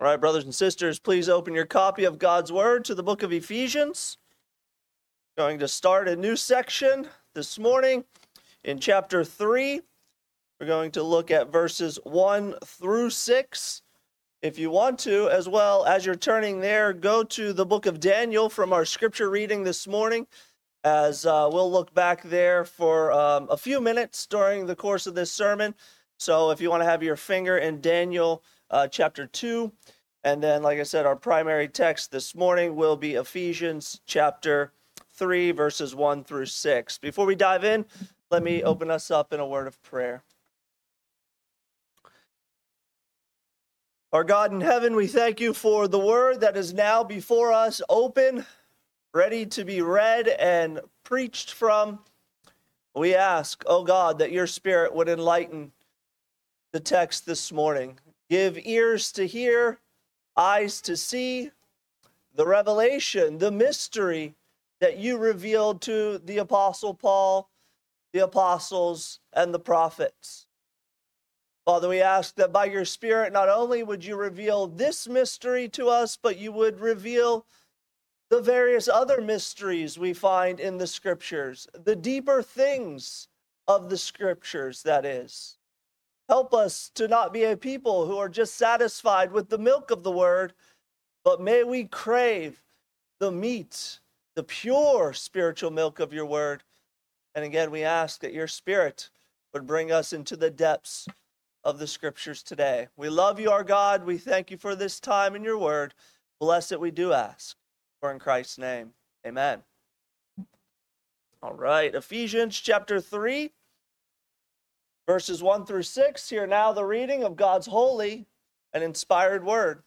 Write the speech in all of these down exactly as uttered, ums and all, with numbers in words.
All right, brothers and sisters, please open your copy of God's Word to the book of Ephesians. Going to start a new section this morning in chapter three. We're going to look at verses one through six. If you want to, as well as you're turning there, go to the book of Daniel from our scripture reading this morning, as uh, we'll look back there for um, a few minutes during the course of this sermon. So if you want to have your finger in Daniel uh, chapter two, and then, like I said, our primary text this morning will be Ephesians chapter three, verses one through six. Before we dive in, let me open us up in a word of prayer. Our God in heaven, we thank you for the word that is now before us, open, ready to be read and preached from. We ask, oh God, that your Spirit would enlighten the text this morning. Give ears to hear, eyes to see, the revelation, the mystery that you revealed to the Apostle Paul, the apostles, and the prophets. Father, we ask that by your Spirit, not only would you reveal this mystery to us, but you would reveal the various other mysteries we find in the Scriptures, the deeper things of the Scriptures, that is. Help us to not be a people who are just satisfied with the milk of the word, but may we crave the meat, the pure spiritual milk of your word. And again, we ask that your Spirit would bring us into the depths of the Scriptures today. We love you, our God. We thank you for this time in your word. Bless it, we do ask. For in Christ's name, amen. All right, Ephesians chapter three. Verses one through six, hear now the reading of God's holy and inspired word.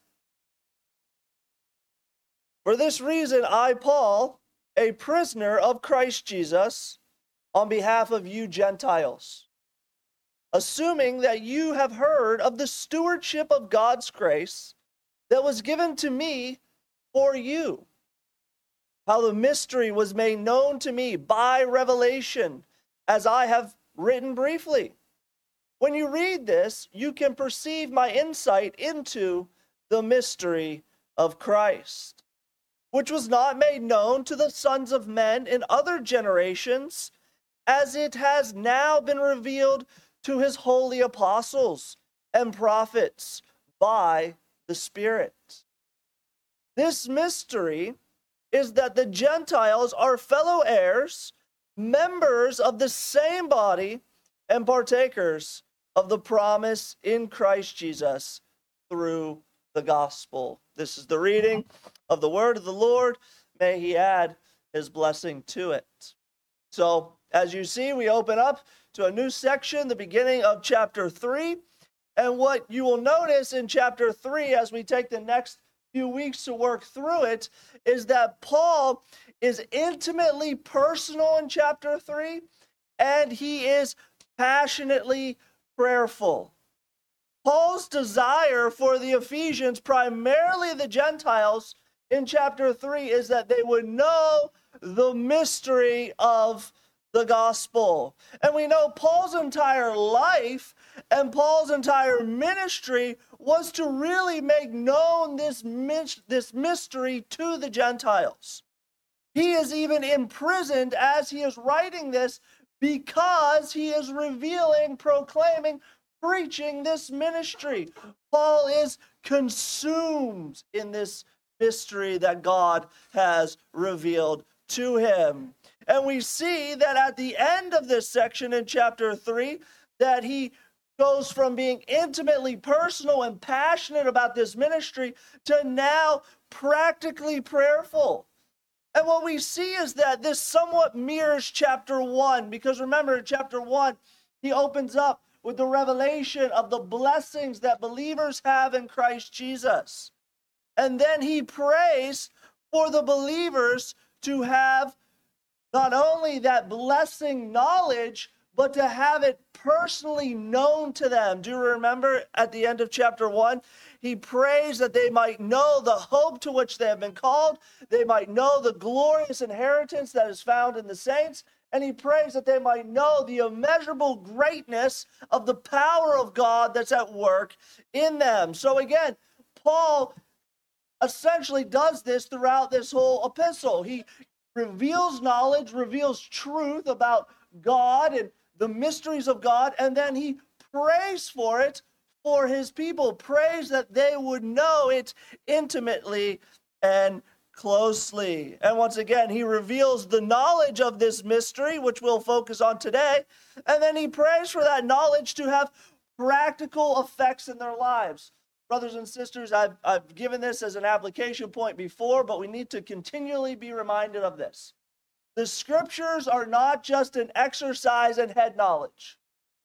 For this reason, I, Paul, a prisoner of Christ Jesus, on behalf of you Gentiles, assuming that you have heard of the stewardship of God's grace that was given to me for you, how the mystery was made known to me by revelation, as I have written briefly. When you read this, you can perceive my insight into the mystery of Christ, which was not made known to the sons of men in other generations, as it has now been revealed to his holy apostles and prophets by the Spirit. This mystery is that the Gentiles are fellow heirs, members of the same body, and partakers of the promise in Christ Jesus through the gospel. This is the reading of the word of the Lord. May he add his blessing to it. So, as you see, we open up to a new section, the beginning of chapter three. And what you will notice in chapter three, as we take the next few weeks to work through it, is that Paul is intimately personal in chapter three, and he is passionately prayerful. Paul's desire for the Ephesians, primarily the Gentiles, in chapter three is that they would know the mystery of the gospel. And we know Paul's entire life and Paul's entire ministry was to really make known this, this mystery to the Gentiles. He is even imprisoned as he is writing this, because he is revealing, proclaiming, preaching this ministry. Paul is consumed in this mystery that God has revealed to him. And we see that at the end of this section in chapter three, that he goes from being intimately personal and passionate about this ministry to now practically prayerful. And what we see is that this somewhat mirrors chapter one, because remember, in chapter one, he opens up with the revelation of the blessings that believers have in Christ Jesus. And then he prays for the believers to have not only that blessing knowledge, but to have it personally known to them. Do you remember at the end of chapter one? He prays that they might know the hope to which they have been called. They might know the glorious inheritance that is found in the saints. And he prays that they might know the immeasurable greatness of the power of God that's at work in them. So again, Paul essentially does this throughout this whole epistle. He reveals knowledge, reveals truth about God and the mysteries of God, and then he prays for it for his people, prays that they would know it intimately and closely. And once again, he reveals the knowledge of this mystery, which we'll focus on today, and then he prays for that knowledge to have practical effects in their lives. Brothers and sisters, I've, I've given this as an application point before, but we need to continually be reminded of this. The scriptures are not just an exercise in head knowledge.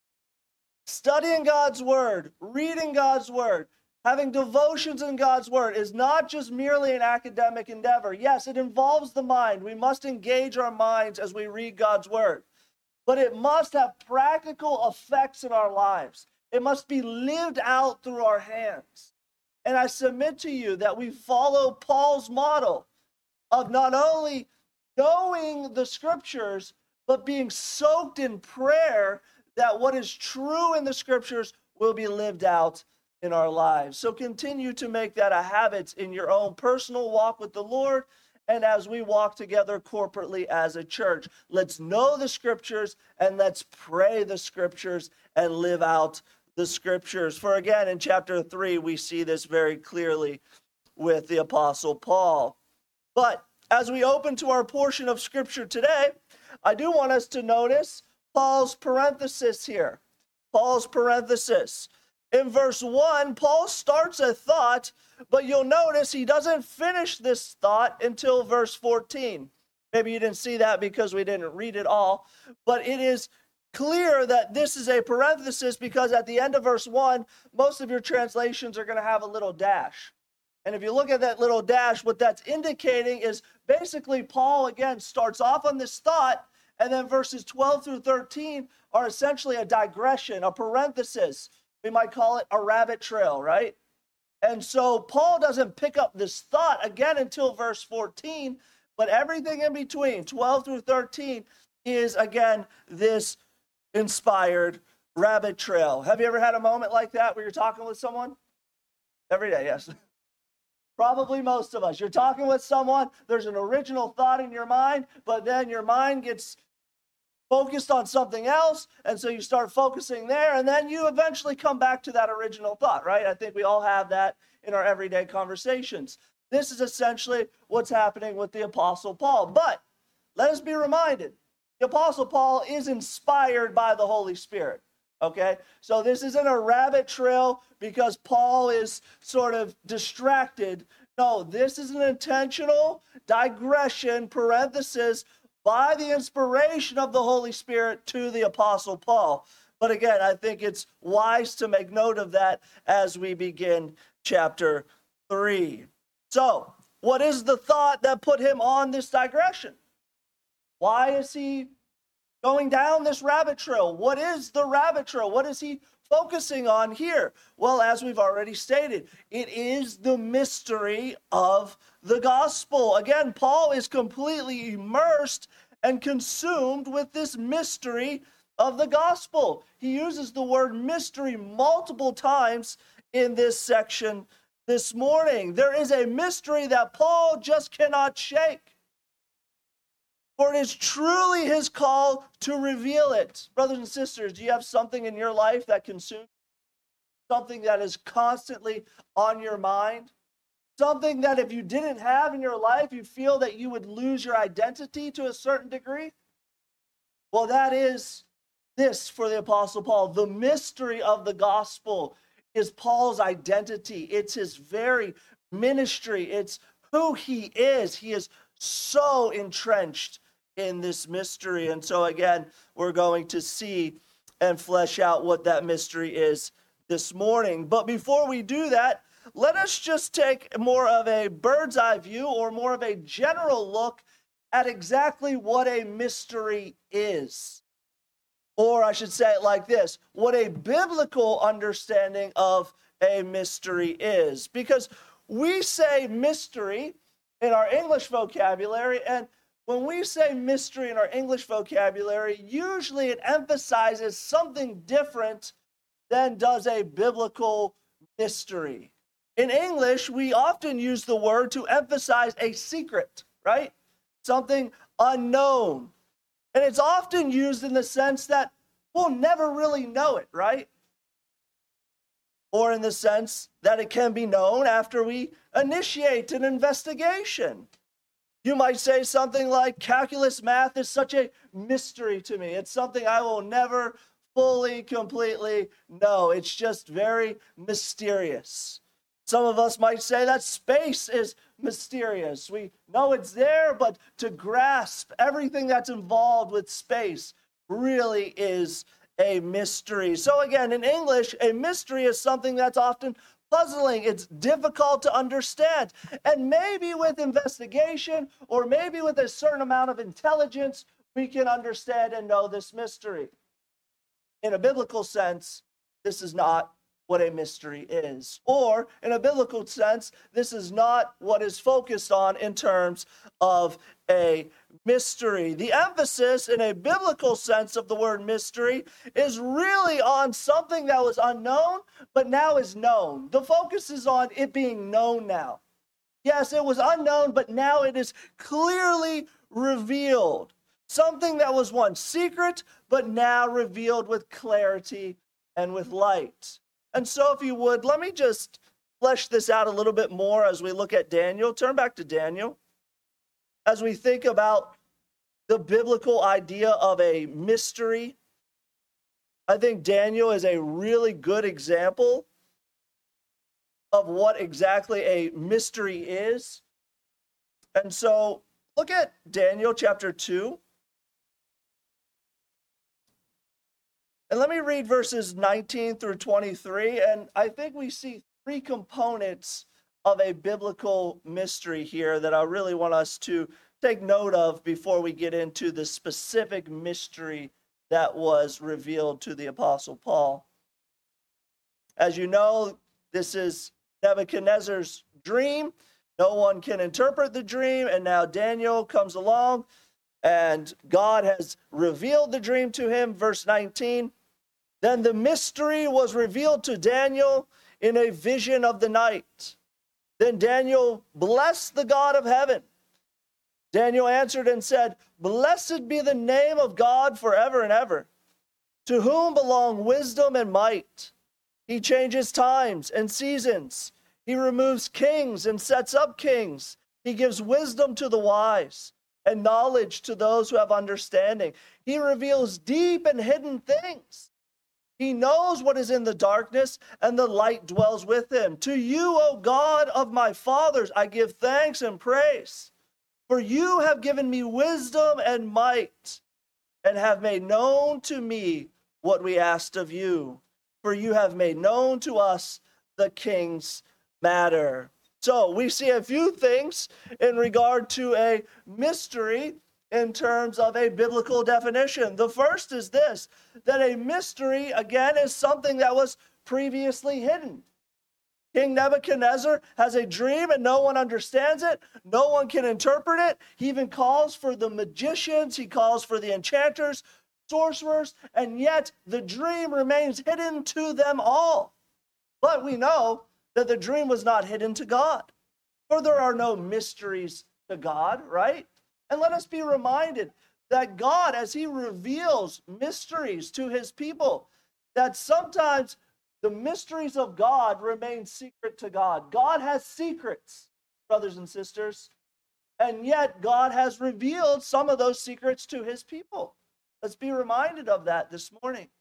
Studying God's word, reading God's word, having devotions in God's word is not just merely an academic endeavor. Yes, it involves the mind. We must engage our minds as we read God's word. But it must have practical effects in our lives. It must be lived out through our hands. And I submit to you that we follow Paul's model of not only knowing the scriptures, but being soaked in prayer that what is true in the scriptures will be lived out in our lives. So continue to make that a habit in your own personal walk with the Lord, and as we walk together corporately as a church. Let's know the scriptures, and let's pray the scriptures and live out the scriptures. For again, in chapter three, we see this very clearly with the Apostle Paul. But as we open to our portion of scripture today, I do want us to notice Paul's parenthesis here. Paul's parenthesis. In verse one, Paul starts a thought, but you'll notice he doesn't finish this thought until verse fourteen. Maybe you didn't see that because we didn't read it all, but it is clear that this is a parenthesis because at the end of verse one, most of your translations are going to have a little dash. And if you look at that little dash, what that's indicating is basically Paul, again, starts off on this thought, and then verses twelve through thirteen are essentially a digression, a parenthesis. We might call it a rabbit trail, right? And so Paul doesn't pick up this thought again until verse fourteen, but everything in between, twelve through thirteen, is, again, this inspired rabbit trail. Have you ever had a moment like that where you're talking with someone? Every day, yes. Probably most of us. You're talking with someone, there's an original thought in your mind, but then your mind gets focused on something else, and so you start focusing there, and then you eventually come back to that original thought, right? I think we all have that in our everyday conversations. This is essentially what's happening with the Apostle Paul. But let us be reminded, the Apostle Paul is inspired by the Holy Spirit, okay? So this isn't a rabbit trail because Paul is sort of distracted. No, this is an intentional digression, parenthesis, by the inspiration of the Holy Spirit to the Apostle Paul. But again, I think it's wise to make note of that as we begin chapter three. So, what is the thought that put him on this digression? Why is he going down this rabbit trail? What is the rabbit trail? What is he focusing on here? Well, as we've already stated, it is the mystery of the gospel. Again, Paul is completely immersed and consumed with this mystery of the gospel. He uses the word mystery multiple times in this section this morning. There is a mystery that Paul just cannot shake, for it is truly his call to reveal it. Brothers and sisters, do you have something in your life that consumes you? Something that is constantly on your mind? Something that if you didn't have in your life, you feel that you would lose your identity to a certain degree? Well, that is this for the Apostle Paul. The mystery of the gospel is Paul's identity. It's his very ministry. It's who he is. He is so entrenched in this mystery. And so again, we're going to see and flesh out what that mystery is this morning. But before we do that, let us just take more of a bird's eye view or more of a general look at exactly what a mystery is. Or I should say it like this, what a biblical understanding of a mystery is. Because we say mystery in our English vocabulary, and when we say mystery in our English vocabulary, usually it emphasizes something different than does a biblical mystery. In English, we often use the word to emphasize a secret, right? Something unknown. And it's often used in the sense that we'll never really know it, right? Or in the sense that it can be known after we initiate an investigation. You might say something like, calculus math is such a mystery to me. It's something I will never fully, completely know. It's just very mysterious. Some of us might say that space is mysterious. We know it's there, but to grasp everything that's involved with space really is a mystery. So again, in English, a mystery is something that's often puzzling. It's difficult to understand. And maybe with investigation, or maybe with a certain amount of intelligence, we can understand and know this mystery. In a biblical sense, this is not what a mystery is. Or, in a biblical sense, this is not what is focused on in terms of a mystery. The emphasis in a biblical sense of the word mystery is really on something that was unknown, but now is known. The focus is on it being known now. Yes, it was unknown, but now it is clearly revealed. Something that was once secret, but now revealed with clarity and with light. And so if you would, let me just flesh this out a little bit more as we look at Daniel. Turn back to Daniel. As we think about the biblical idea of a mystery, I think Daniel is a really good example of what exactly a mystery is. And so look at Daniel chapter two. And let me read verses nineteen through twenty-three, and I think we see three components of a biblical mystery here that I really want us to take note of before we get into the specific mystery that was revealed to the Apostle Paul. As you know, this is Nebuchadnezzar's dream. No one can interpret the dream, and now Daniel comes along, and God has revealed the dream to him. Verse nineteen. Then the mystery was revealed to Daniel in a vision of the night. Then Daniel blessed the God of heaven. Daniel answered and said, Blessed be the name of God forever and ever, to whom belong wisdom and might. He changes times and seasons. He removes kings and sets up kings. He gives wisdom to the wise and knowledge to those who have understanding. He reveals deep and hidden things. He knows what is in the darkness, and the light dwells with him. To you, O God of my fathers, I give thanks and praise. For you have given me wisdom and might, and have made known to me what we asked of you. For you have made known to us the king's matter. So we see a few things in regard to a mystery in terms of a biblical definition. The first is this, that a mystery, again, is something that was previously hidden. King Nebuchadnezzar has a dream and no one understands it. No one can interpret it. He even calls for the magicians. He calls for the enchanters, sorcerers, and yet the dream remains hidden to them all. But we know that the dream was not hidden to God, for there are no mysteries to God, right? And let us be reminded that God, as he reveals mysteries to his people, that sometimes the mysteries of God remain secret to God. God has secrets, brothers and sisters, and yet God has revealed some of those secrets to his people. Let's be reminded of that this morning.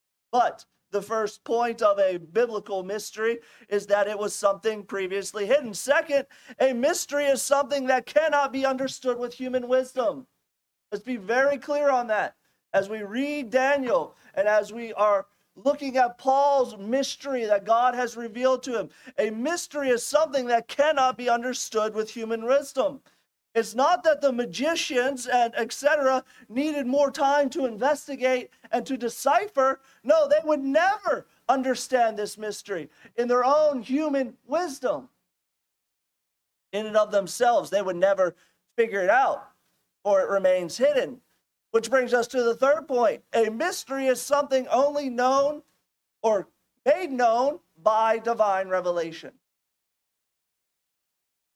But the first point of a biblical mystery is that it was something previously hidden. Second, a mystery is something that cannot be understood with human wisdom. Let's be very clear on that. As we read Daniel and as we are looking at Paul's mystery that God has revealed to him, a mystery is something that cannot be understood with human wisdom. It's not that the magicians and et cetera needed more time to investigate and to decipher. No, they would never understand this mystery in their own human wisdom. In and of themselves, they would never figure it out, or it remains hidden. Which brings us to the third point. A mystery is something only known or made known by divine revelation.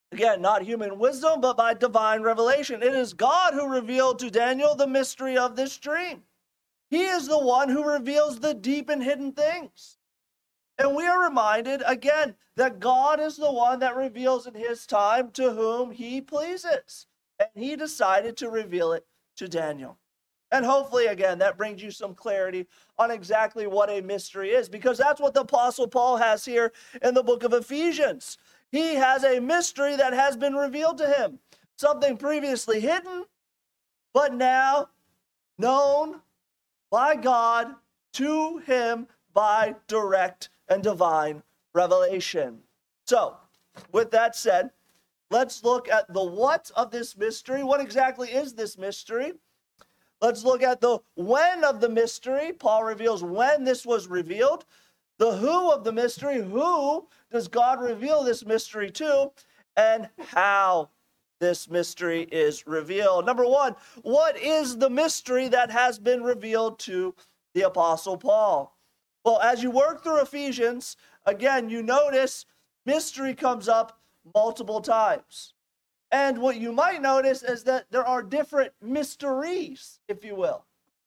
Again, not human wisdom, but by divine revelation. It is God who revealed to Daniel the mystery of this dream. He is the one who reveals the deep and hidden things. And we are reminded again that God is the one that reveals in his time to whom he pleases. And he decided to reveal it to Daniel. And hopefully, again, that brings you some clarity on exactly what a mystery is, because that's what the Apostle Paul has here in the book of Ephesians. He has a mystery that has been revealed to him, something previously hidden, but now known by God to him by direct and divine revelation. So, with that said, let's look at the what of this mystery. What exactly is this mystery? Let's look at the when of the mystery. Paul reveals when this was revealed. The who of the mystery. Who does God reveal this mystery to? And how this mystery is revealed. Number one, what is the mystery that has been revealed to the Apostle Paul? Well, as you work through Ephesians, again, you notice mystery comes up multiple times. And what you might notice is that there are different mysteries, if you will.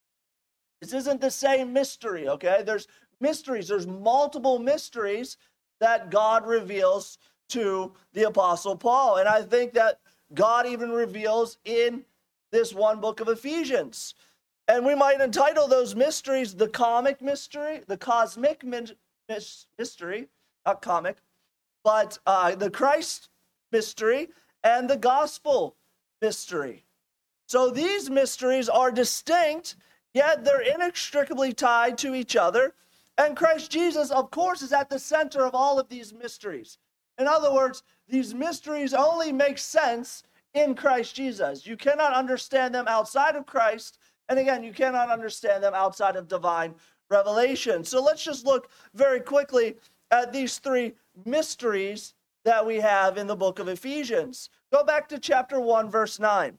This isn't the same mystery, okay? There's mysteries. There's multiple mysteries that God reveals to the Apostle Paul. And I think that God even reveals in this one book of Ephesians. And we might entitle those mysteries the comic mystery, the cosmic min- mystery, not comic, but uh, the Christ mystery, and the gospel mystery. So these mysteries are distinct, yet they're inextricably tied to each other. And Christ Jesus, of course, is at the center of all of these mysteries. In other words, these mysteries only make sense in Christ Jesus. You cannot understand them outside of Christ. And again, you cannot understand them outside of divine revelation. So let's just look very quickly at these three mysteries that we have in the book of Ephesians. Go back to chapter one, verse nine.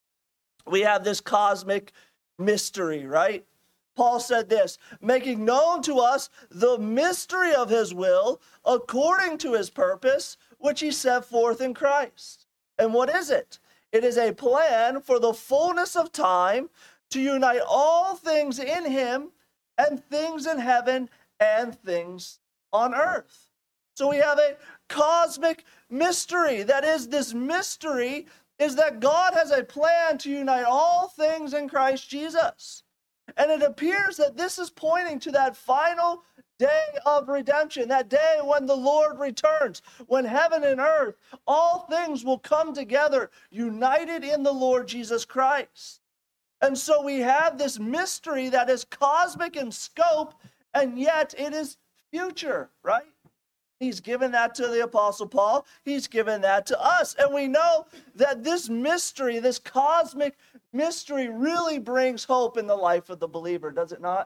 We have this cosmic mystery, right? Paul said this, making known to us the mystery of his will according to his purpose, which he set forth in Christ. And what is it? It is a plan for the fullness of time to unite all things in him, and things in heaven and things on earth. So we have a cosmic mystery. That is, this mystery is that God has a plan to unite all things in Christ Jesus. And it appears that this is pointing to that final day of redemption, that day when the Lord returns, when heaven and earth, all things will come together, united in the Lord Jesus Christ. And so we have this mystery that is cosmic in scope, and yet it is future, right? He's given that to the Apostle Paul. He's given that to us. And we know that this mystery, this cosmic mystery, really brings hope in the life of the believer, does it not?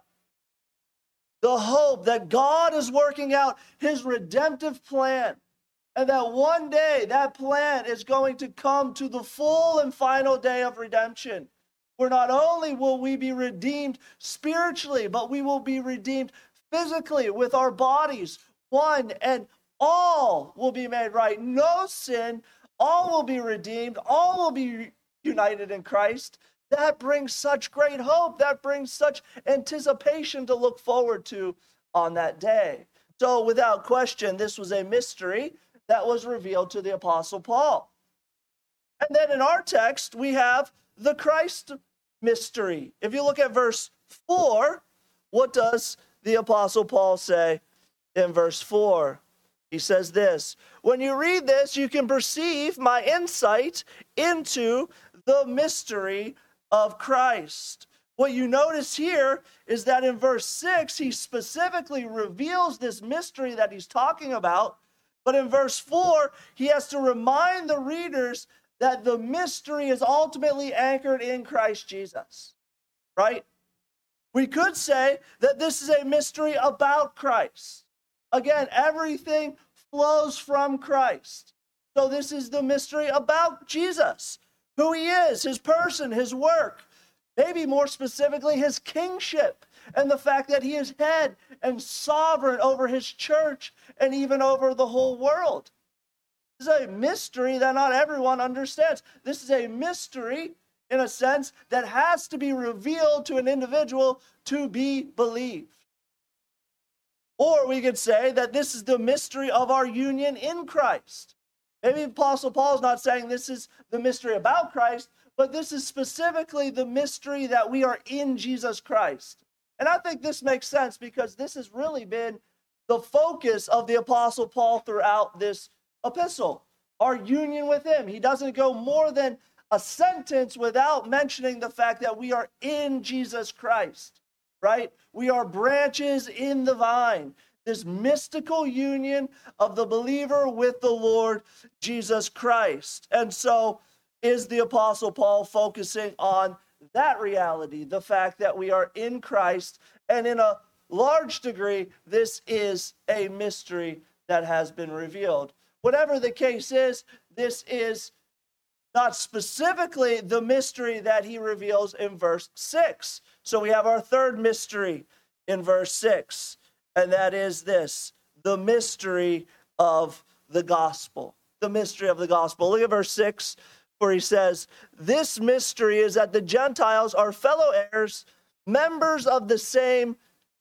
The hope that God is working out his redemptive plan, and that one day that plan is going to come to the full and final day of redemption, where not only will we be redeemed spiritually, but we will be redeemed physically with our bodies. One and all will be made right. No sin. All will be redeemed. All will be united in Christ. That brings such great hope. That brings such anticipation to look forward to on that day. So without question, this was a mystery that was revealed to the Apostle Paul. And then in our text, we have the Christ mystery. If you look at verse four, what does the Apostle Paul say in verse four? He says this, when you read this, you can perceive my insight into the mystery of Christ. What you notice here is that in verse six, he specifically reveals this mystery that he's talking about. But in verse four, he has to remind the readers that the mystery is ultimately anchored in Christ Jesus, right? We could say that this is a mystery about Christ. Again, everything flows from Christ. So this is the mystery about Jesus, who he is, his person, his work, maybe more specifically his kingship, and the fact that he is head and sovereign over his church and even over the whole world. This is a mystery that not everyone understands. This is a mystery, in a sense, that has to be revealed to an individual to be believed. Or we could say that this is the mystery of our union in Christ. Maybe Apostle Paul is not saying this is the mystery about Christ, but this is specifically the mystery that we are in Jesus Christ. And I think this makes sense because this has really been the focus of the Apostle Paul throughout this epistle, our union with him. He doesn't go more than a sentence without mentioning the fact that we are in Jesus Christ, right? We are branches in the vine, this mystical union of the believer with the Lord Jesus Christ. And so is the Apostle Paul focusing on that reality, the fact that we are in Christ, and in a large degree, this is a mystery that has been revealed. Whatever the case is, this is not specifically the mystery that he reveals in verse six. So we have our third mystery in verse six, and that is this, the mystery of the gospel. The mystery of the gospel. Look at verse six, where he says, this mystery is that the Gentiles are fellow heirs, members of the same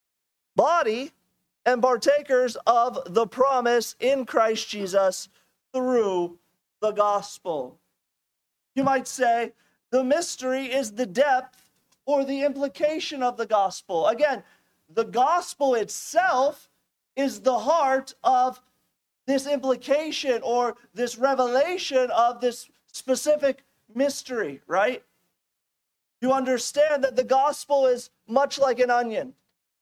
body, and partakers of the promise in Christ Jesus through the gospel. You might say the mystery is the depth or the implication of the gospel. Again, the gospel itself is the heart of this implication or this revelation of this specific mystery, right? You understand that the gospel is much like an onion.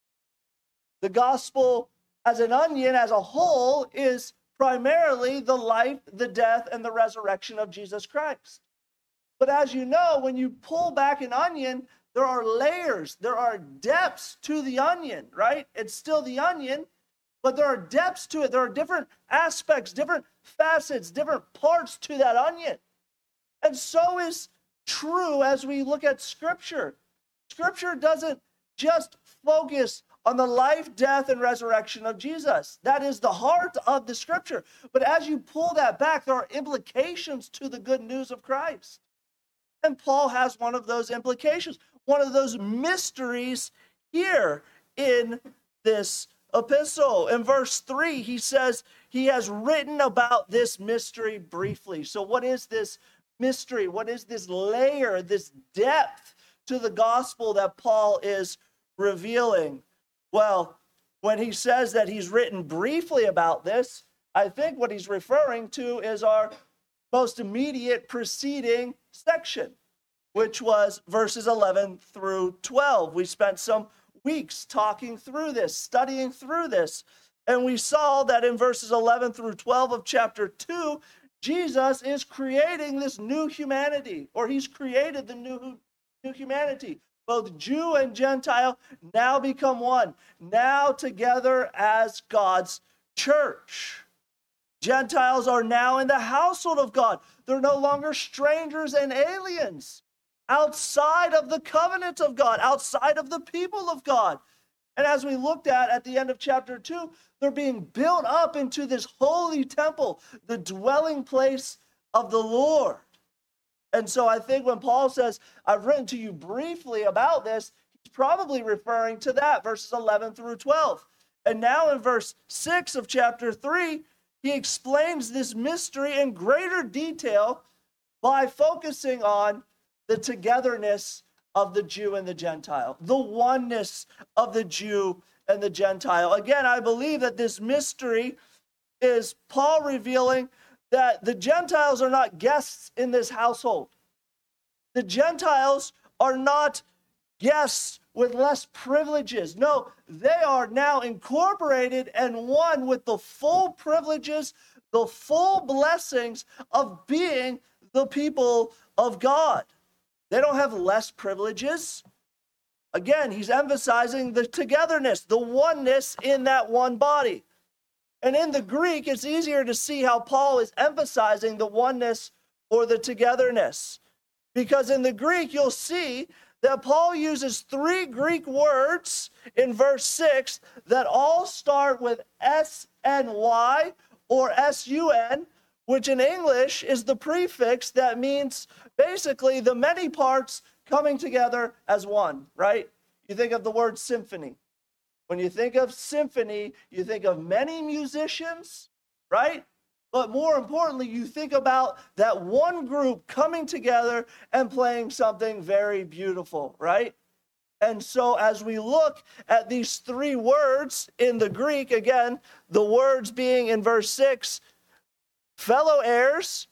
The gospel as an onion, as a whole, is primarily the life, the death, and the resurrection of Jesus Christ. But as you know, when you pull back an onion, there are layers, there are depths to the onion, right? It's still the onion, but there are depths to it. There are different aspects, different facets, different parts to that onion. And so is true as we look at Scripture. Scripture doesn't just focus on the life, death, and resurrection of Jesus. That is the heart of the Scripture. But as you pull that back, there are implications to the good news of Christ. And Paul has one of those implications, one of those mysteries here in this epistle. In verse three, he says he has written about this mystery briefly. So what is this mystery? What is this layer, this depth to the gospel that Paul is revealing? Well, when he says that he's written briefly about this, I think what he's referring to is our most immediate preceding section, which was verses eleven through twelve. We spent some weeks talking through this, studying through this, and we saw that in verses eleven through twelve of chapter two, Jesus is creating this new humanity, or he's created the new, new humanity. Both Jew and Gentile now become one, now together as God's church. Gentiles are now in the household of God. They're no longer strangers and aliens outside of the covenant of God, outside of the people of God. And as we looked at at the end of chapter two, they're being built up into this holy temple, the dwelling place of the Lord. And so I think when Paul says, I've written to you briefly about this, he's probably referring to that, verses eleven through twelve. And now in verse six of chapter three, he explains this mystery in greater detail by focusing on the togetherness of the Jew and the Gentile, the oneness of the Jew and the Gentile. Again, I believe that this mystery is Paul revealing that the Gentiles are not guests in this household. The Gentiles are not guests with less privileges. No, they are now incorporated and one with the full privileges, the full blessings of being the people of God. They don't have less privileges. Again, he's emphasizing the togetherness, the oneness in that one body. And in the Greek, it's easier to see how Paul is emphasizing the oneness or the togetherness. Because in the Greek, you'll see that Paul uses three Greek words in verse six that all start with S N Y or S U N, which in English is the prefix that means basically the many parts coming together as one, right? You think of the word symphony. When you think of symphony, you think of many musicians, right? But more importantly, you think about that one group coming together and playing something very beautiful, right? And so as we look at these three words in the Greek, again, the words being in verse six, fellow heirs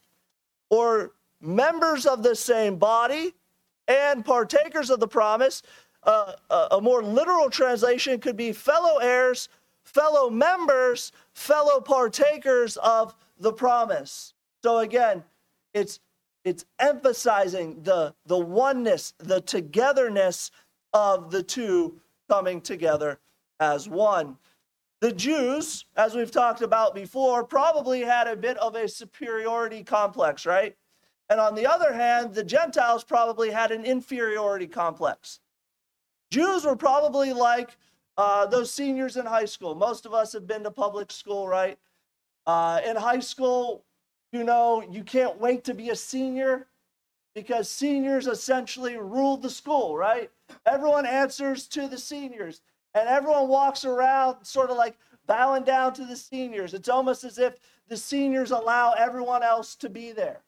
or members of the same body and partakers of the promise. Uh, a, a more literal translation could be fellow heirs, fellow members, fellow partakers of the promise. So again, it's it's emphasizing the, the oneness, the togetherness of the two coming together as one. The Jews, as we've talked about before, probably had a bit of a superiority complex, right? And on the other hand, the Gentiles probably had an inferiority complex. Jews were probably like uh, those seniors in high school. Most of us have been to public school, right? Uh, in high school, you know, you can't wait to be a senior because seniors essentially ruled the school, right? Everyone answers to the seniors, and everyone walks around sort of like bowing down to the seniors. It's almost as if the seniors allow everyone else to be there.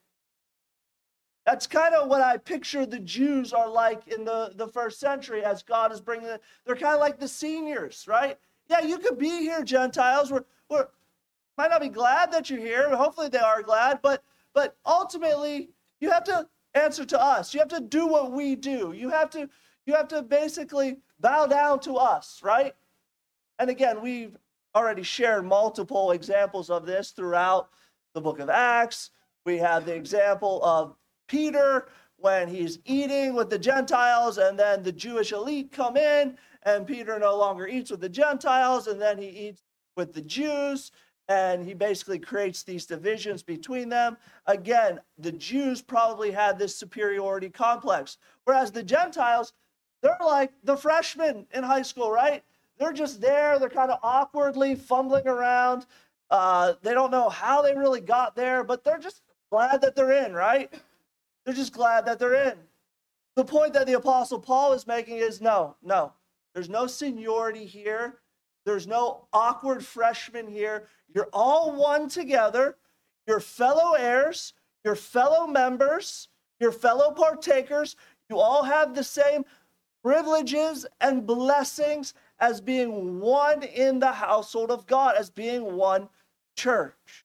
That's kind of what I picture the Jews are like in the, the first century as God is bringing them. They're kind of like the seniors, right? Yeah, you could be here, Gentiles. We're, we're might not be glad that you're here. Hopefully they are glad, but but ultimately you have to answer to us. You have to do what we do. You have to you have to basically bow down to us, right? And again, we've already shared multiple examples of this throughout the book of Acts. We have the example of Peter when he's eating with the Gentiles, and then the Jewish elite come in, and Peter no longer eats with the Gentiles, and then he eats with the Jews, and he basically creates these divisions between them. Again, the Jews probably had this superiority complex, whereas the Gentiles, they're like the freshmen in high school, right? They're just there. They're kind of awkwardly fumbling around. Uh, they don't know how they really got there, but they're just glad that they're in, right? They're just glad that they're in. The point that the Apostle Paul is making is no, no. There's no seniority here. There's no awkward freshmen here. You're all one together. You're fellow heirs. You're fellow members. You're fellow partakers. You all have the same privileges and blessings as being one in the household of God, as being one church.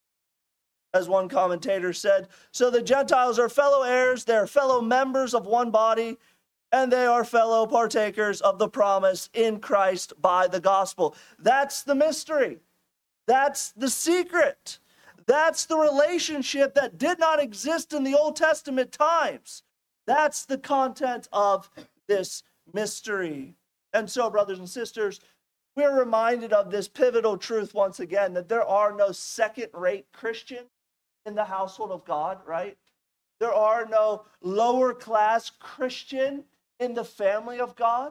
As one commentator said, so the Gentiles are fellow heirs, they're fellow members of one body, and they are fellow partakers of the promise in Christ by the gospel. That's the mystery. That's the secret. That's the relationship that did not exist in the Old Testament times. That's the content of this mystery. And so, brothers and sisters, we're reminded of this pivotal truth once again, that there are no second-rate Christians in the household of God, right? There are no lower class Christian in the family of God.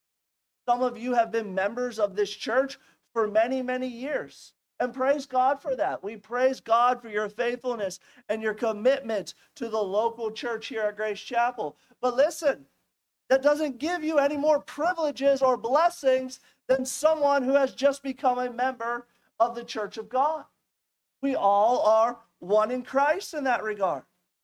Some of you have been members of this church for many, many years. And praise God for that. We praise God for your faithfulness and your commitment to the local church here at Grace Chapel. But listen, that doesn't give you any more privileges or blessings than someone who has just become a member of the church of God. We all are one in Christ in that regard.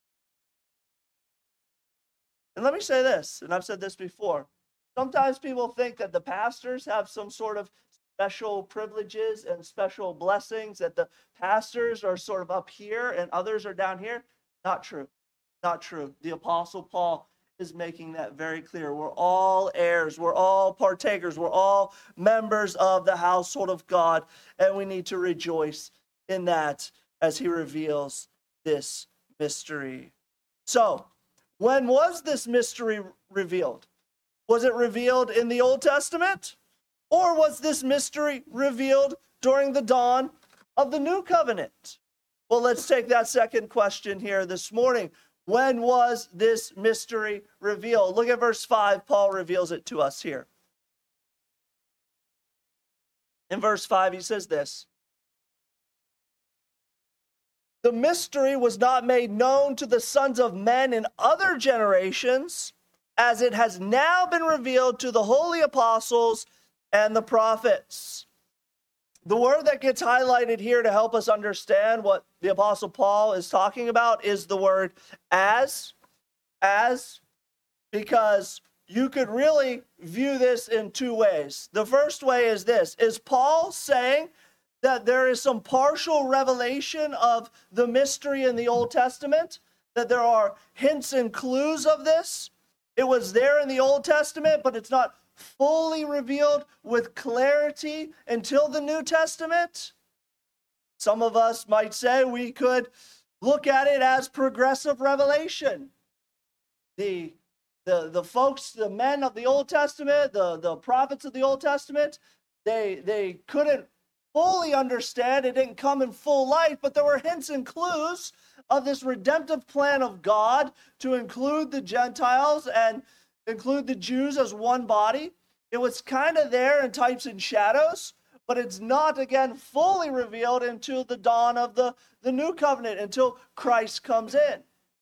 And let me say this, and I've said this before. Sometimes people think that the pastors have some sort of special privileges and special blessings, that the pastors are sort of up here and others are down here. Not true. Not true. The Apostle Paul is making that very clear. We're all heirs. We're all partakers. We're all members of the household of God, and we need to rejoice in that as he reveals this mystery. So, when was this mystery revealed? Was it revealed in the Old Testament? Or was this mystery revealed during the dawn of the New Covenant? Well, let's take that second question here this morning. When was this mystery revealed? Look at verse five. Paul reveals it to us here. In verse five, he says this. the mystery was not made known to the sons of men in other generations, as it has now been revealed to the holy apostles and the prophets. The word that gets highlighted here to help us understand what the Apostle Paul is talking about is the word as, as, because you could really view this in two ways. The first way is this: is Paul saying that there is some partial revelation of the mystery in the Old Testament, that there are hints and clues of this? It was there in the Old Testament, but it's not fully revealed with clarity until the New Testament? Some of us might say we could look at it as progressive revelation. The The, the folks, the men of the Old Testament, the, the prophets of the Old Testament, they, they couldn't fully understand. It didn't come in full light, but there were hints and clues of this redemptive plan of God to include the Gentiles and include the Jews as one body. It was kind of there in types and shadows, but it's not, again, fully revealed until the dawn of the, the new covenant, until Christ comes in.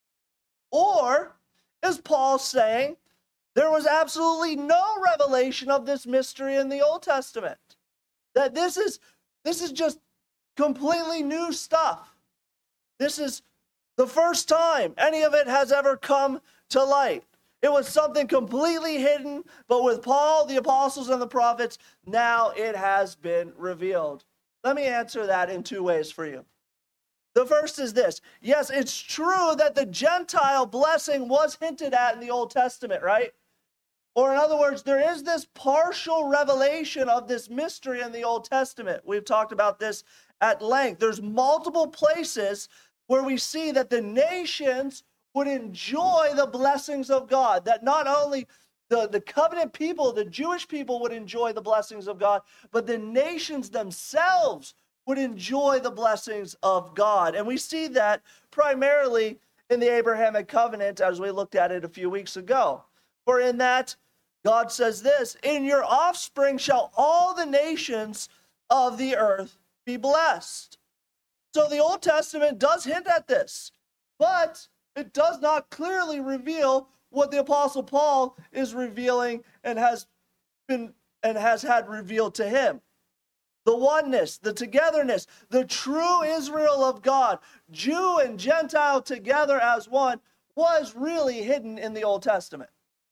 Or is Paul saying there was absolutely no revelation of this mystery in the Old Testament? That this is this is just completely new stuff. This is the first time any of it has ever come to light. It was something completely hidden, but with Paul, the apostles, and the prophets, now it has been revealed. Let me answer that in two ways for you. The first is this: yes, it's true that the Gentile blessing was hinted at in the Old Testament, right? Or in other words, there is this partial revelation of this mystery in the Old Testament. We've talked about this at length. There's multiple places where we see that the nations would enjoy the blessings of God, that not only the, the covenant people, the Jewish people would enjoy the blessings of God, but the nations themselves would enjoy the blessings of God. And we see that primarily in the Abrahamic covenant, as we looked at it a few weeks ago. For in that, God says this: in your offspring shall all the nations of the earth be blessed. So the Old Testament does hint at this, but it does not clearly reveal what the Apostle Paul is revealing and has been and has had revealed to him. The oneness, the togetherness, the true Israel of God, Jew and Gentile together as one, was really hidden in the Old Testament.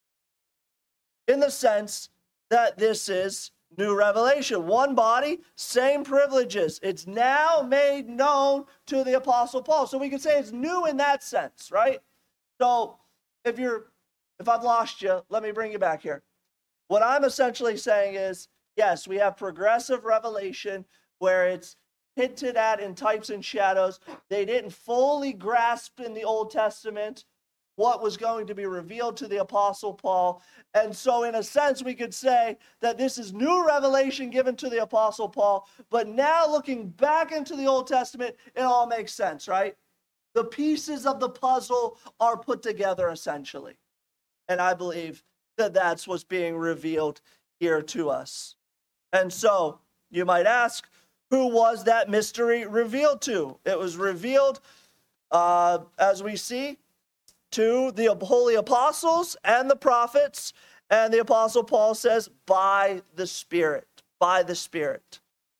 In the sense that this is new revelation. One body, same privileges. It's now made known to the Apostle Paul. So we can say it's new in that sense, right? So if you're, if I've lost you, let me bring you back here. What I'm essentially saying is, yes, we have progressive revelation where it's hinted at in types and shadows. They didn't fully grasp in the Old Testament what was going to be revealed to the Apostle Paul. And so in a sense, we could say that this is new revelation given to the Apostle Paul. But now looking back into the Old Testament, it all makes sense, right? The pieces of the puzzle are put together essentially. And I believe that that's what's being revealed here to us. And so you might ask, who was that mystery revealed to? It was revealed, uh, as we see, to the holy apostles and the prophets. And the Apostle Paul says, by the Spirit, by the Spirit.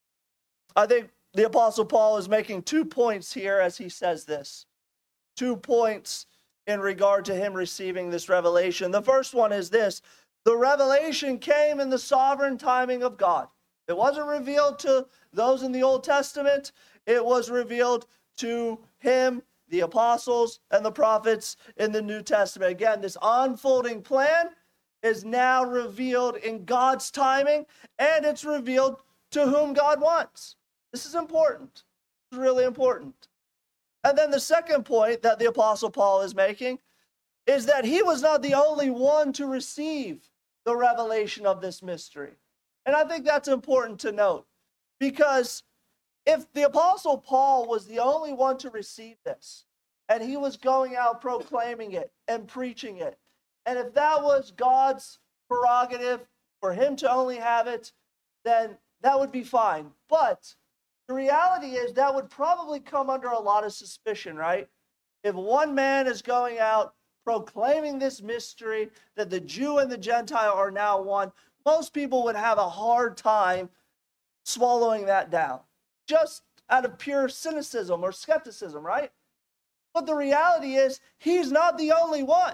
I think the Apostle Paul is making two points here as he says this. Two points in regard to him receiving this revelation. The first one is this: the revelation came in the sovereign timing of God. It wasn't revealed to those in the Old Testament. It was revealed to him, the apostles, and the prophets in the New Testament. Again, this unfolding plan is now revealed in God's timing, and it's revealed to whom God wants. This is important. This is really important. And then the second point that the Apostle Paul is making is that he was not the only one to receive the revelation of this mystery. And I think that's important to note, because if the Apostle Paul was the only one to receive this, and he was going out proclaiming it and preaching it, and if that was God's prerogative for him to only have it, then that would be fine. But The reality is that would probably come under a lot of suspicion, right? If one man is going out proclaiming this mystery that the Jew and the Gentile are now one, most people would have a hard time swallowing that down, just out of pure cynicism or skepticism, right? But the reality is, he's not the only one.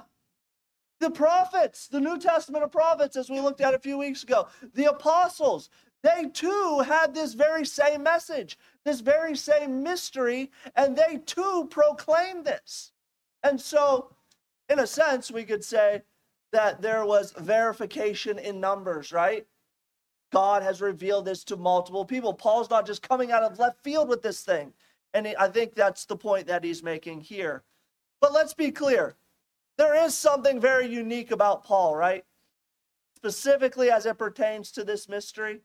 The prophets, the New Testament of prophets, as we looked at a few weeks ago, the apostles, they too had this very same message, this very same mystery, and they too proclaimed this. And so, in a sense, we could say that there was verification in numbers, right? God has revealed this to multiple people. Paul's not just coming out of left field with this thing. And I think that's the point that he's making here. But let's be clear. There is something very unique about Paul, right? Specifically as it pertains to this mystery.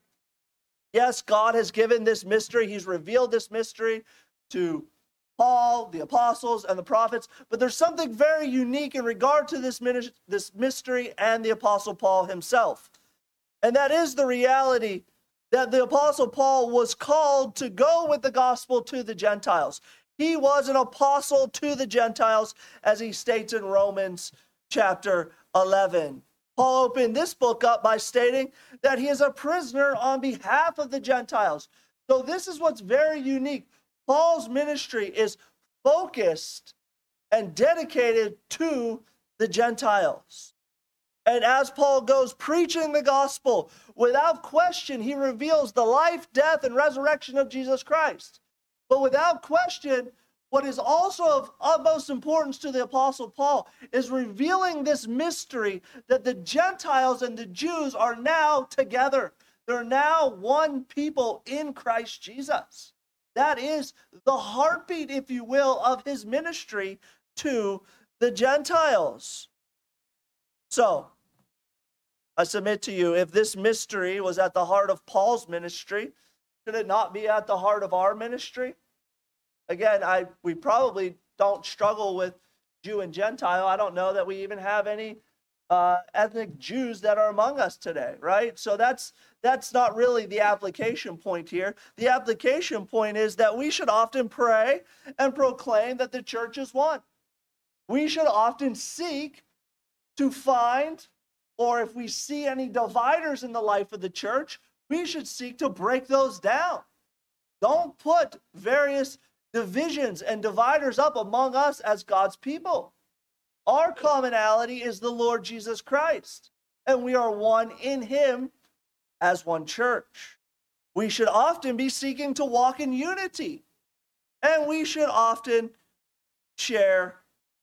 Yes, God has given this mystery. He's revealed this mystery to Paul, the apostles, and the prophets. But there's something very unique in regard to this, this mystery and the apostle Paul himself. And that is the reality that the apostle Paul was called to go with the gospel to the Gentiles. He was an apostle to the Gentiles, as he states in Romans chapter eleven. Paul opened this book up by stating that he is a prisoner on behalf of the Gentiles. So this is what's very unique. Paul's ministry is focused and dedicated to the Gentiles. And as Paul goes preaching the gospel, without question, he reveals the life, death, and resurrection of Jesus Christ. But without question, what is also of utmost importance to the Apostle Paul is revealing this mystery that the Gentiles and the Jews are now together. They're now one people in Christ Jesus. That is the heartbeat, if you will, of his ministry to the Gentiles. So, I submit to you, if this mystery was at the heart of Paul's ministry, should it not be at the heart of our ministry? Again, I we probably don't struggle with Jew and Gentile. I don't know that we even have any uh, ethnic Jews that are among us today, right? So that's that's not really the application point here. The application point is that we should often pray and proclaim that the church is one. We should often seek to find, or if we see any dividers in the life of the church, we should seek to break those down. Don't put various divisions and dividers up among us as God's people. Our commonality is the Lord Jesus Christ, and we are one in him as one church. We should often be seeking to walk in unity, and we should often share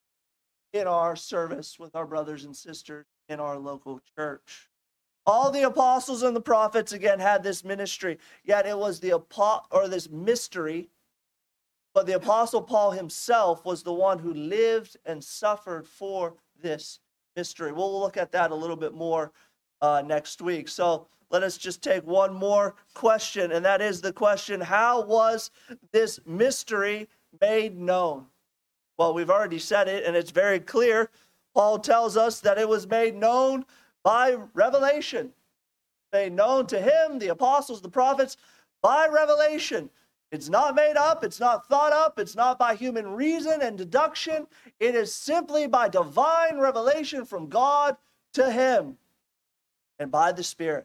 in our service with our brothers and sisters in our local church. All the apostles and the prophets, again, had this ministry, yet it was the apo- or this mystery, but the apostle Paul himself was the one who lived and suffered for this mystery. We'll look at that a little bit more uh, next week. So let us just take one more question, and that is the question, how was this mystery made known? Well, we've already said it, and it's very clear. Paul tells us that it was made known by revelation. Made known to him, the apostles, the prophets, by revelation. It's not made up, it's not thought up, it's not by human reason and deduction. It is simply by divine revelation from God to him and by the Spirit.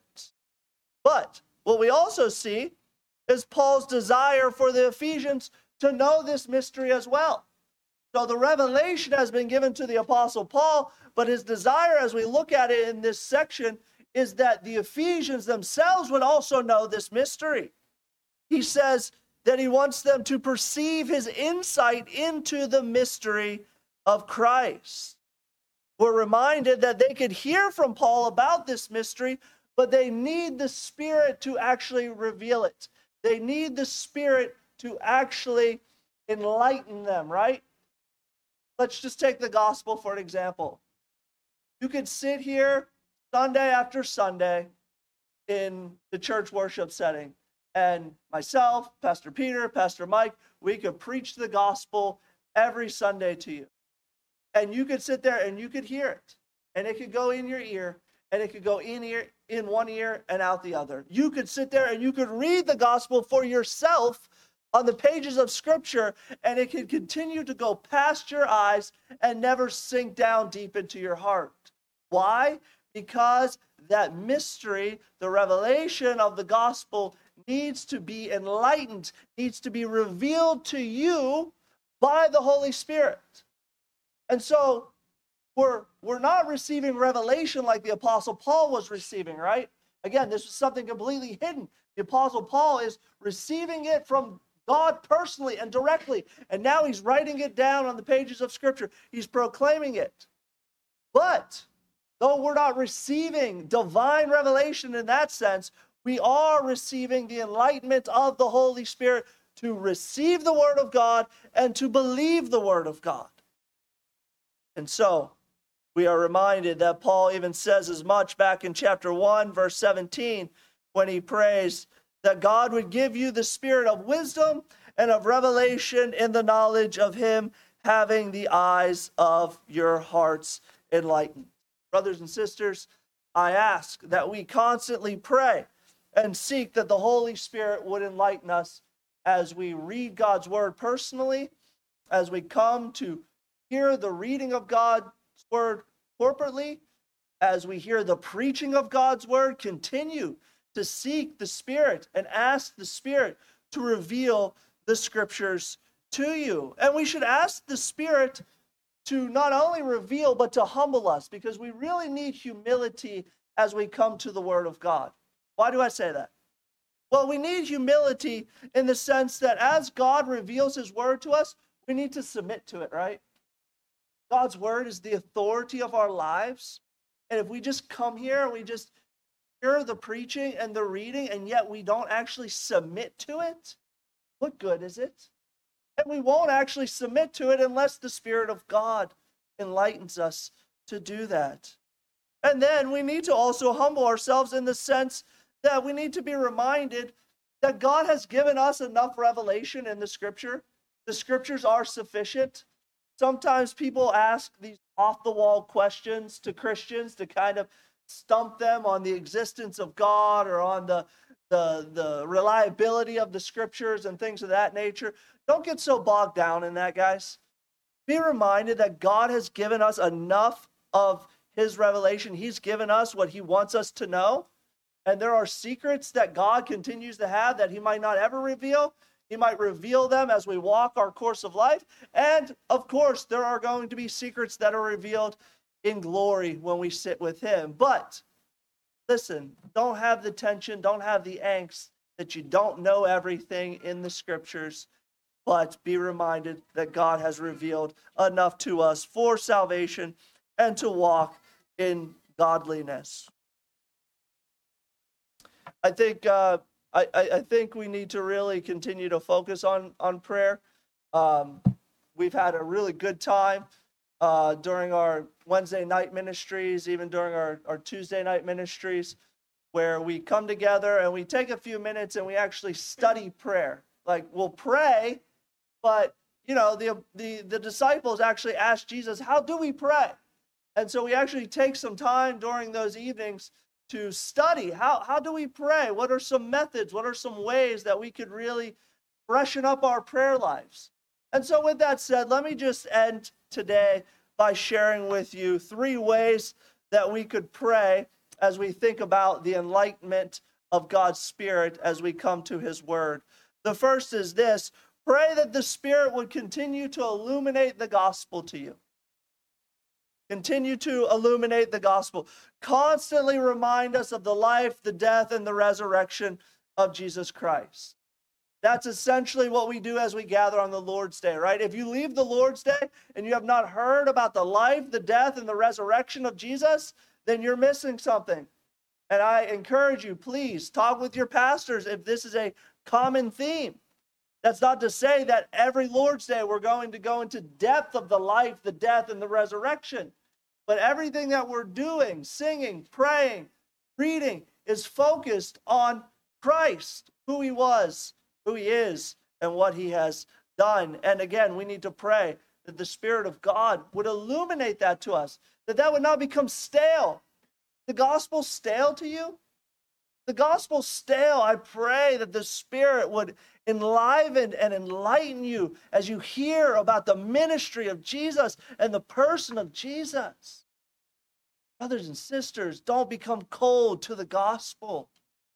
But what we also see is Paul's desire for the Ephesians to know this mystery as well. So the revelation has been given to the Apostle Paul, but his desire, as we look at it in this section, is that the Ephesians themselves would also know this mystery. He says that he wants them to perceive his insight into the mystery of Christ. We're reminded that they could hear from Paul about this mystery, but they need the Spirit to actually reveal it. They need the Spirit to actually enlighten them, right? Let's just take the gospel for an example. You could sit here Sunday after Sunday in the church worship setting, and myself, Pastor Peter, Pastor Mike, we could preach the gospel every Sunday to you. And you could sit there and you could hear it, and it could go in your ear, and it could go in ear, in one ear and out the other. You could sit there and you could read the gospel for yourself on the pages of Scripture, and it can continue to go past your eyes and never sink down deep into your heart. Why? Because that mystery, the revelation of the gospel, needs to be enlightened, needs to be revealed to you by the Holy Spirit. And so we're, we're not receiving revelation like the Apostle Paul was receiving, right? Again, this is something completely hidden. The Apostle Paul is receiving it from God personally and directly, and now he's writing it down on the pages of Scripture. He's proclaiming it. But though we're not receiving divine revelation in that sense, we are receiving the enlightenment of the Holy Spirit to receive the Word of God and to believe the Word of God. And so we are reminded that Paul even says as much back in chapter one, verse seventeen, when he prays that God would give you the spirit of wisdom and of revelation in the knowledge of him, having the eyes of your hearts enlightened. Brothers and sisters, I ask that we constantly pray and seek that the Holy Spirit would enlighten us as we read God's word personally, as we come to hear the reading of God's word corporately, as we hear the preaching of God's word. Continue to seek the Spirit and ask the Spirit to reveal the Scriptures to you. And we should ask the Spirit to not only reveal, but to humble us, because we really need humility as we come to the Word of God. Why do I say that? Well, we need humility in the sense that as God reveals his Word to us, we need to submit to it, right? God's Word is the authority of our lives. And if we just come here and we just hear the preaching and the reading, and yet we don't actually submit to it, what good is it? And we won't actually submit to it unless the Spirit of God enlightens us to do that. And then we need to also humble ourselves in the sense that we need to be reminded that God has given us enough revelation in the Scripture. The Scriptures are sufficient. Sometimes people ask these off-the-wall questions to Christians to kind of stump them on the existence of God or on the, the, the reliability of the Scriptures and things of that nature. Don't get so bogged down in that, guys. Be reminded that God has given us enough of his revelation. He's given us what he wants us to know. And there are secrets that God continues to have that he might not ever reveal. He might reveal them as we walk our course of life. And, of course, there are going to be secrets that are revealed in glory when we sit with him. But, listen, don't have the tension, don't have the angst that you don't know everything in the Scriptures, but be reminded that God has revealed enough to us for salvation and to walk in godliness. I think uh, I, I think we need to really continue to focus on, on prayer. Um, we've had a really good time uh, during our Wednesday night ministries, even during our, our Tuesday night ministries, where we come together and we take a few minutes and we actually study prayer. Like, we'll pray, but, you know, the, the, the disciples actually asked Jesus, how do we pray? And so we actually take some time during those evenings to study. How, how do we pray? What are some methods? What are some ways that we could really freshen up our prayer lives? And so with that said, let me just end today by sharing with you three ways that we could pray as we think about the enlightenment of God's Spirit as we come to his word. The first is this: pray that the Spirit would continue to illuminate the gospel to you. Continue to illuminate the gospel. Constantly remind us of the life, the death, and the resurrection of Jesus Christ. That's essentially what we do as we gather on the Lord's Day, right? If you leave the Lord's Day and you have not heard about the life, the death, and the resurrection of Jesus, then you're missing something. And I encourage you, please talk with your pastors if this is a common theme. That's not to say that every Lord's Day we're going to go into depth of the life, the death, and the resurrection. But everything that we're doing, singing, praying, reading, is focused on Christ, who he was, who he is, and what he has done. And again, we need to pray that the Spirit of God would illuminate that to us, that that would not become stale. The gospel stale to you? the gospel's stale, I pray that the Spirit would enliven and enlighten you as you hear about the ministry of Jesus and the person of Jesus. Brothers and sisters, don't become cold to the gospel.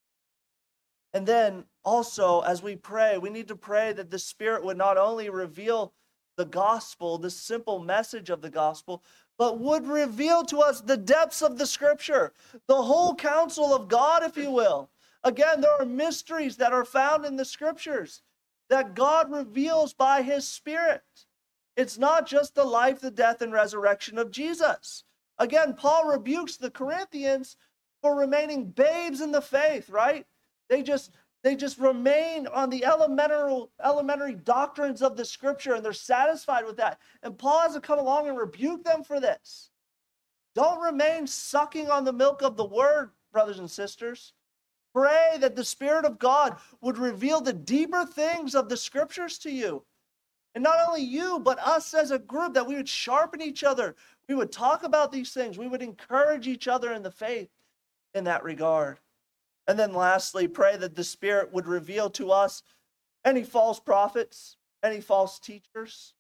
And then also, as we pray, we need to pray that the Spirit would not only reveal the gospel, the simple message of the gospel, but would reveal to us the depths of the Scripture, the whole counsel of God, if you will. Again, there are mysteries that are found in the Scriptures that God reveals by His Spirit. It's not just the life, the death, and resurrection of Jesus. Again, Paul rebukes the Corinthians for remaining babes in the faith, right? They just they just remain on the elementary elementary doctrines of the Scripture, and they're satisfied with that. And Paul has to come along and rebuke them for this. Don't remain sucking on the milk of the word, brothers and sisters. Pray that the Spirit of God would reveal the deeper things of the Scriptures to you. And not only you, but us as a group, that we would sharpen each other. We would talk about these things. We would encourage each other in the faith in that regard. And then lastly, pray that the Spirit would reveal to us any false prophets, any false teachers.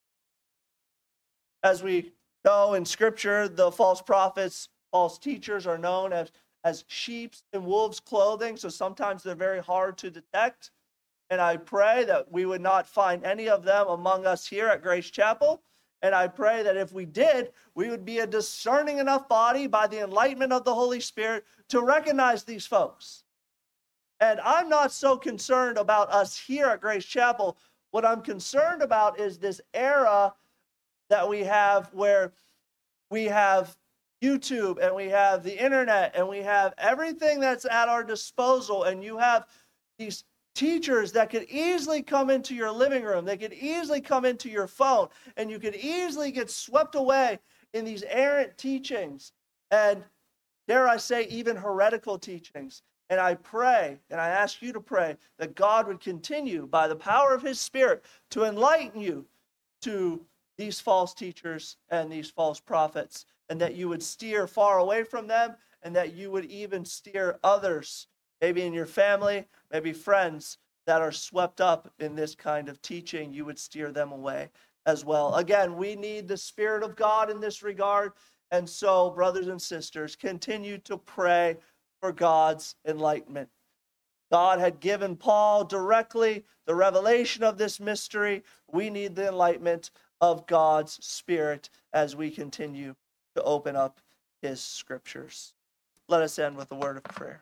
As we know in Scripture, the false prophets, false teachers are known as, as sheep's in wolves' clothing, so sometimes they're very hard to detect. And I pray that we would not find any of them among us here at Grace Chapel. And I pray that if we did, we would be a discerning enough body by the enlightenment of the Holy Spirit to recognize these folks. And I'm not so concerned about us here at Grace Chapel. What I'm concerned about is this era that we have where we have YouTube and we have the internet and we have everything that's at our disposal, and you have these teachers that could easily come into your living room. They could easily come into your phone, and you could easily get swept away in these errant teachings, and dare I say, even heretical teachings. And I pray, and I ask you to pray, that God would continue by the power of His Spirit to enlighten you to these false teachers and these false prophets, and that you would steer far away from them, and that you would even steer others, maybe in your family, maybe friends that are swept up in this kind of teaching, you would steer them away as well. Again, we need the Spirit of God in this regard. And so, brothers and sisters, continue to pray for God's enlightenment. God had given Paul directly the revelation of this mystery. We need the enlightenment of God's Spirit as we continue to open up His Scriptures. Let us end with a word of prayer.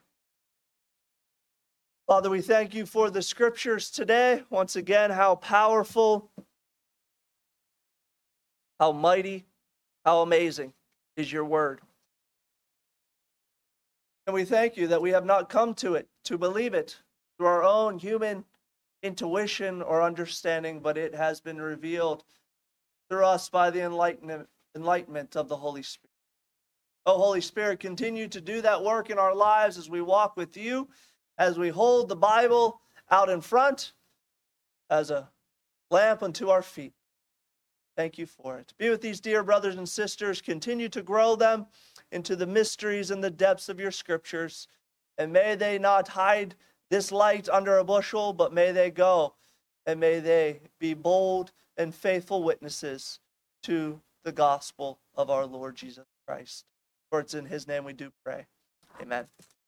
Father, we thank you for the Scriptures today. Once again, how powerful, how mighty, how amazing is your word. And we thank you that we have not come to it to believe it through our own human intuition or understanding, but it has been revealed through us by the enlightenment, enlightenment of the Holy Spirit. Oh, Holy Spirit, continue to do that work in our lives as we walk with you, as we hold the Bible out in front as a lamp unto our feet. Thank you for it. Be with these dear brothers and sisters. Continue to grow them into the mysteries and the depths of your Scriptures. And may they not hide this light under a bushel, but may they go and may they be bold and faithful witnesses to the gospel of our Lord Jesus Christ. For it's in His name we do pray. Amen.